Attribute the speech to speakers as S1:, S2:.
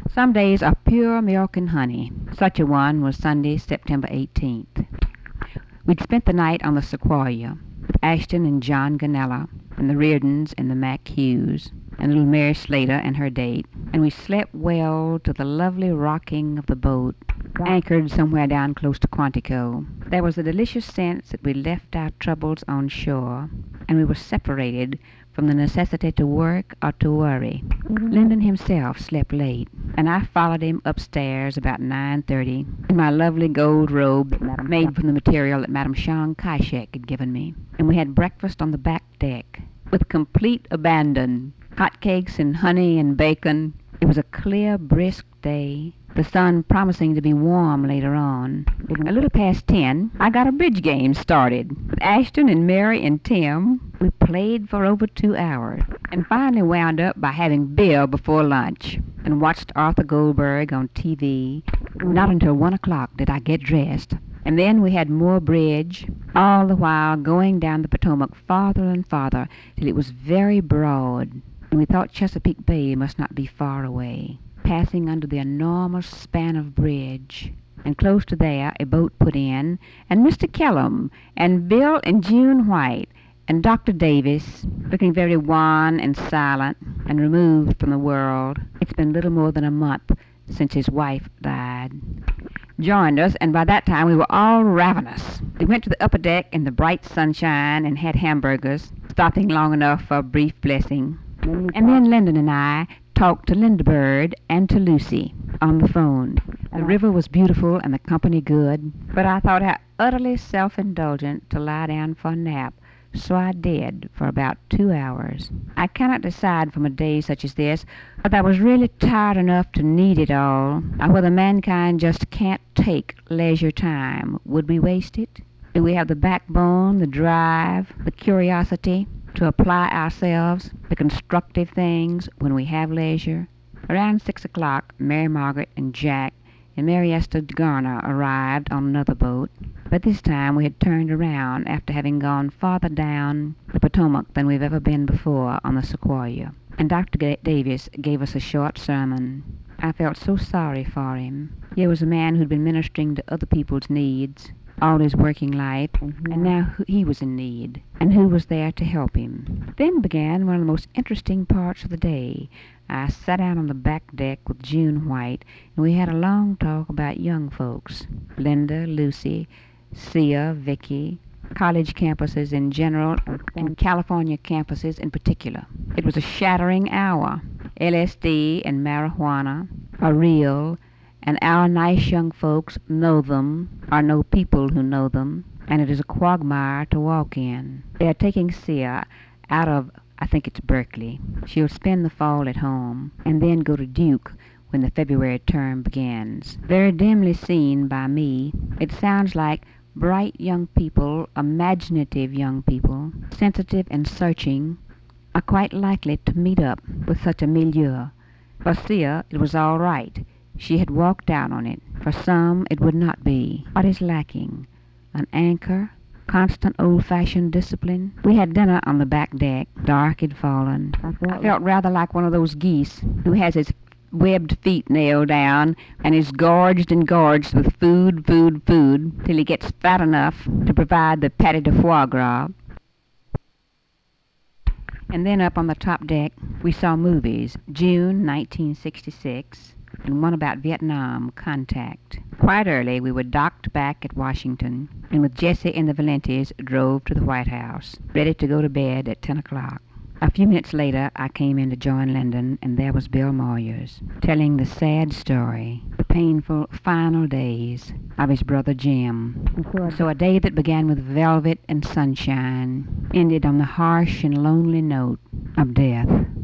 S1: Some days are pure milk and honey. Such a one was Sunday, September 18th. We'd spent the night on the Sequoia with Ashton and John Ganella and the Reardons and the Mac Hughes and little Mary Slater and her date, and we slept well to the lovely rocking of the boat, anchored somewhere down close to Quantico. There was a delicious sense that we left our troubles on shore, and we were separated from the necessity to work or to worry. Lyndon himself slept late, and I followed him upstairs about 9:30 in my lovely gold robe made from the material that Madame Jean Kashek had given me, and we had breakfast on the back deck with complete abandon. Hot cakes and honey and bacon. It was a clear, brisk day, the sun promising to be warm later on. A little past 10, I got a bridge game started. With Ashton and Mary and Tim, we played for over 2 hours, and finally wound up by having beer before lunch, and watched Arthur Goldberg on TV. Not until 1 o'clock did I get dressed. And then we had more bridge, all the while going down the Potomac farther and farther till it was very broad, and we thought Chesapeake Bay must not be far away, passing under the enormous span of bridge. And close to there a boat put in, and Mr. Kellum, and Bill and June White, and Dr. Davis, looking very wan and silent and removed from the world. It's been little more than a month since his wife died. Joined us, and by that time we were all ravenous. We went to the upper deck in the bright sunshine and had hamburgers, stopping long enough for a brief blessing. And then Lyndon and I talked to Linda Bird and to Lucy on the phone. The river was beautiful and the company good, but I thought how utterly self-indulgent to lie down for a nap, so I did for about 2 hours. I cannot decide from a day such as this whether I was really tired enough to need it all, or whether mankind just can't take leisure time. Would we waste it? Do we have the backbone, the drive, the curiosity to apply ourselves to constructive things when we have leisure? Around 6 o'clock, Mary Margaret and Jack and Mary Esther Garner arrived on another boat, but this time we had turned around after having gone farther down the Potomac than we've ever been before on the Sequoia. And Dr. Davis gave us a short sermon. I felt so sorry for him. Here was a man who'd been ministering to other people's needs all his working life, and now he was in need, and who was there to help him? Then began one of the most interesting parts of the day. I sat out on the back deck with June White, and we had a long talk about young folks. Linda, Lucy, Sia, Vicky, college campuses in general, and California campuses in particular. It was a shattering hour. LSD and marijuana are real, and our nice young folks know them, or know people who know them, and it is a quagmire to walk in. They are taking Sia out of, I think it's Berkeley. She'll spend the fall at home, and then go to Duke when the February term begins. Very dimly seen by me, it sounds like bright young people, imaginative young people, sensitive and searching, are quite likely to meet up with such a milieu. For Sia, it was all right. She had walked out on it. For some, it would not be. What is lacking? An anchor? Constant old-fashioned discipline? We had dinner on the back deck. Dark had fallen. I felt rather like one of those geese who has his webbed feet nailed down and is gorged and gorged with food till he gets fat enough to provide the pâté de foie gras. And then up on the top deck, we saw movies. June 1966. And one about Vietnam, Contact. Quite early, we were docked back at Washington, and with Jessie and the Valentes drove to the White House, ready to go to bed at 10 o'clock. A few minutes later, I came in to join Lyndon, and there was Bill Moyers, telling the sad story, the painful final days of his brother Jim. So a day that began with velvet and sunshine ended on the harsh and lonely note of death.